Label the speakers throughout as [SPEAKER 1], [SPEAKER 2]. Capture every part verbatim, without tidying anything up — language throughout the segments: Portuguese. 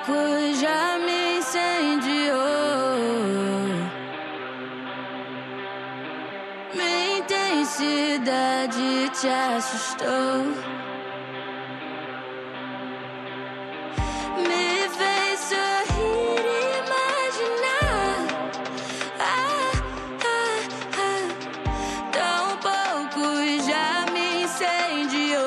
[SPEAKER 1] pouco já me incendiou. Minha intensidade te assustou. Me fez sorrir e imaginar. Ah, ah, ah. Tão pouco já me incendiou.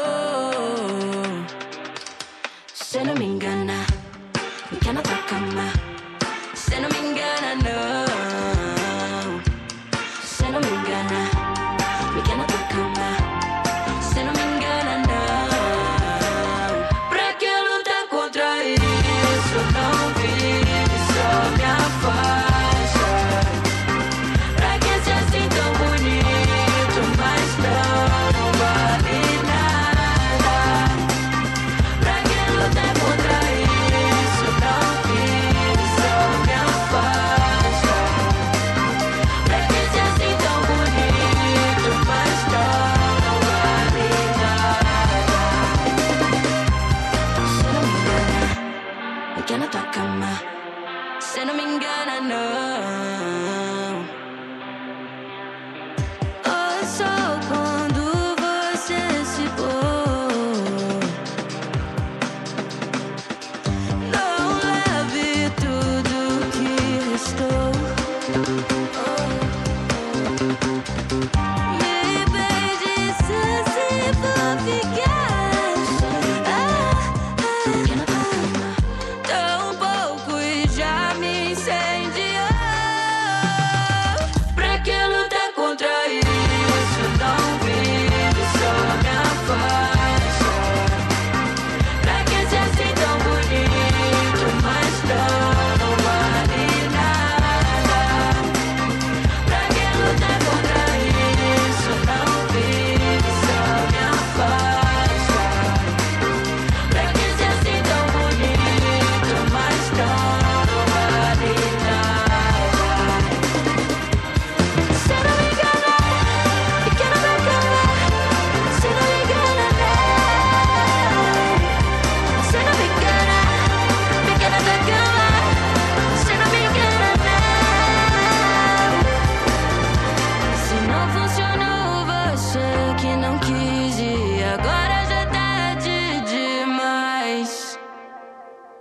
[SPEAKER 1] Se não me engana, me quer na tua cama. Se não me engana, não. Se não me engana, me quer na tua cama. Se não me engana, não. Pra que lutar contra isso? Não vive, só me afasta. Pra que ser assim tão bonito, mas não, não vale nada. Pra que lutar contra isso? Não vive, só me afasta. Pra que ser assim tão bonito, mas não, não vale nada. Se não me engana, me quer na tua cama. Se não me engana, não.